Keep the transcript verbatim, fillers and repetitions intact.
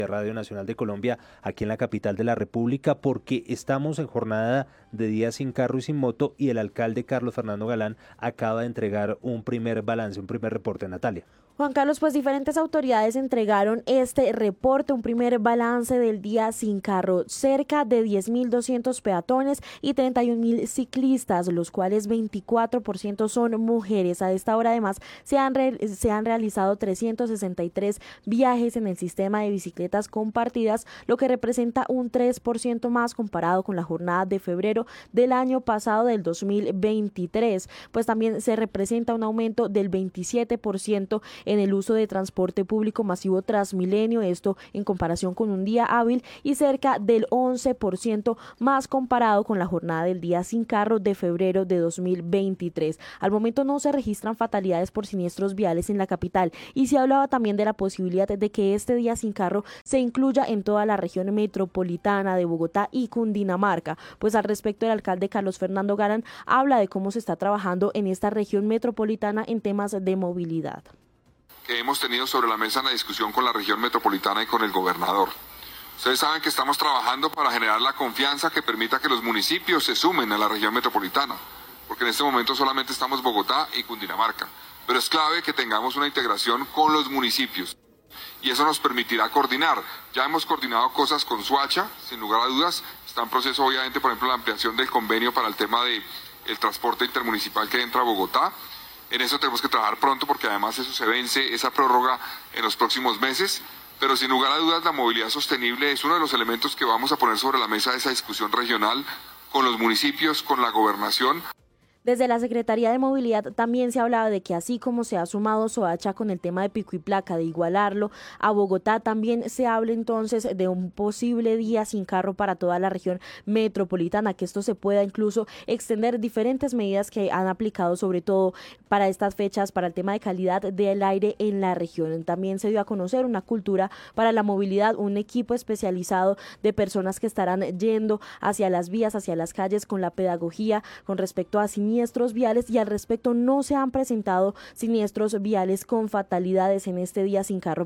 Radio Nacional de Colombia, aquí en la capital de la República, porque estamos en jornada de día sin carro y sin moto y el alcalde Carlos Fernando Galán acaba de entregar un primer balance, un primer reporte. Natalia. Juan Carlos, pues diferentes autoridades entregaron este reporte, un primer balance del día sin carro. Cerca de diez mil doscientos peatones y treinta y un mil ciclistas, los cuales veinticuatro por ciento son mujeres. A esta hora además se han, re se han realizado trescientos sesenta y tres viajes en el sistema de bicicletas compartidas, lo que representa un tres por ciento más comparado con la jornada de febrero del año pasado, del dos mil veintitrés. Pues también se representa un aumento del veintisiete por ciento en el uso de transporte público masivo Transmilenio, esto en comparación con un día hábil, y cerca del once por ciento más comparado con la jornada del día sin carro de febrero de dos mil veintitrés. Al momento no se registran fatalidades por siniestros viales en la capital y se hablaba también de la posibilidad de que este día sin carro se incluya en toda la región metropolitana de Bogotá y Cundinamarca. Pues al respecto, el alcalde Carlos Fernando Galán habla de cómo se está trabajando en esta región metropolitana en temas de movilidad. Que hemos tenido sobre la mesa en la discusión con la región metropolitana y con el gobernador. Ustedes saben que estamos trabajando para generar la confianza que permita que los municipios se sumen a la región metropolitana, porque en este momento solamente estamos Bogotá y Cundinamarca, pero es clave que tengamos una integración con los municipios y eso nos permitirá coordinar. Ya hemos coordinado cosas con Soacha, sin lugar a dudas, está en proceso obviamente, por ejemplo, la ampliación del convenio para el tema del transporte intermunicipal que entra a Bogotá. En eso tenemos que trabajar pronto porque además eso se vence, esa prórroga en los próximos meses, pero sin lugar a dudas la movilidad sostenible es uno de los elementos que vamos a poner sobre la mesa de esa discusión regional con los municipios, con la gobernación. Desde la Secretaría de Movilidad también se hablaba de que así como se ha sumado Soacha con el tema de pico y placa, de igualarlo a Bogotá, también se habla entonces de un posible día sin carro para toda la región metropolitana, que esto se pueda incluso extender diferentes medidas que han aplicado sobre todo para estas fechas, para el tema de calidad del aire en la región. También se dio a conocer una cultura para la movilidad, un equipo especializado de personas que estarán yendo hacia las vías, hacia las calles con la pedagogía con respecto a siniestros viales, y al respecto no se han presentado siniestros viales con fatalidades en este día sin carro